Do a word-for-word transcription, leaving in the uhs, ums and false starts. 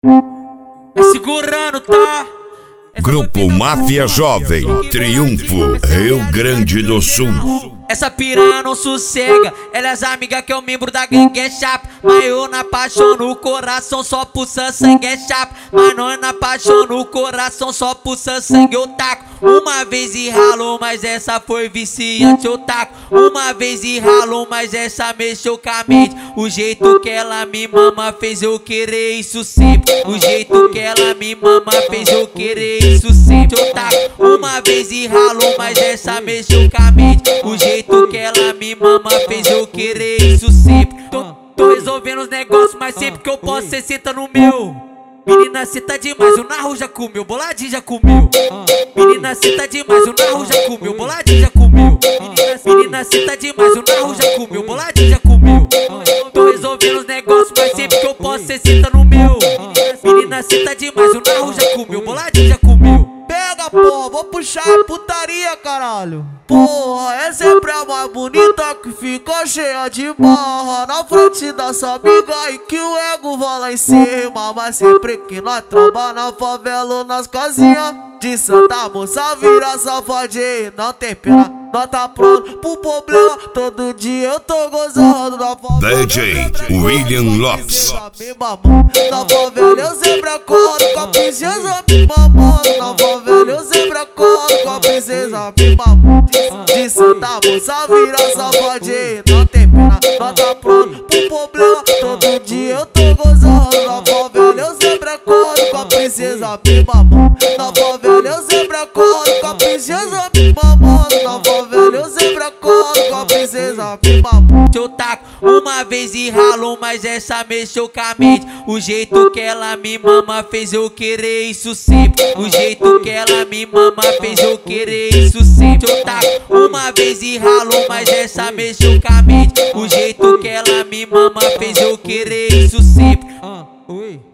É segurando, tá? Essa Grupo Máfia Jovem, Triunfo, Rio Grande do Sul. Essa piranha não sossega, ela é as amigas que é o membro da gangue é chapa. Mas eu na paixão no coração só pulsa sangue é chapa. Mas nós na paixão no coração só pulsa sangue eu taco. Uma vez e ralou, mas essa foi viciante eu taco. Uma vez e ralou, mas essa mexeu com a mente. O jeito que ela me mama fez eu querer isso sempre. O jeito que ela me mama fez eu querer isso sempre eu taco. Uma vez e ralou, mas essa mexeu com a mente. O jeito que ela me mama fez eu querer isso sempre. Tô, tô resolvendo os negócios, mas sempre que eu posso cê senta no meu. Menina, cê tá demais, o Narro já comeu, boladinho já comeu. Menina, cê tá demais, o Narro já comeu, boladinho já comeu. Menina, menina, cê tá demais, o Narro já comeu, boladinho já comeu. Tô resolvendo os negócios, mas sempre que eu posso cê senta no meu. Menina, cê tá demais, o Narro já comeu, boladinho já comeu. Pega, porra, vou puxar a putaria, caralho. Porra, é sempre a mais bonita que fica cheia de barra na frente da sua amiga e que o ego vai lá em cima. Mas sempre que nós tromba na favela ou nas casinhas de Santa Moça vira safadinha, não tem pena, nós tá pronto pro problema. Todo dia eu tô gozando na favela. D J William Lopes. Na favela eu sempre acordo com a princesa me mamando. Na favela eu sempre acordo com a princesa me mamando. De Santa Moça vira safadinha, não tem pena, nós tá pronto pro problema. Todo dia eu tô gozando. Na favela eu sempre acordo com a princesa me mamando. Na favela eu sempre acordo com a princesa me mamando. Na favela eu sempre acordo com a princesa me mamando. Eu taco uma vez e ralou, mas essa mexeu com a mente. O jeito que ela me mama fez eu querer isso sempre. O jeito que ela me mama fez eu querer isso sempre. Eu taco uma vez e ralou, mas essa mexeu com a mente. O jeito que ela me mama fez eu querer isso sempre.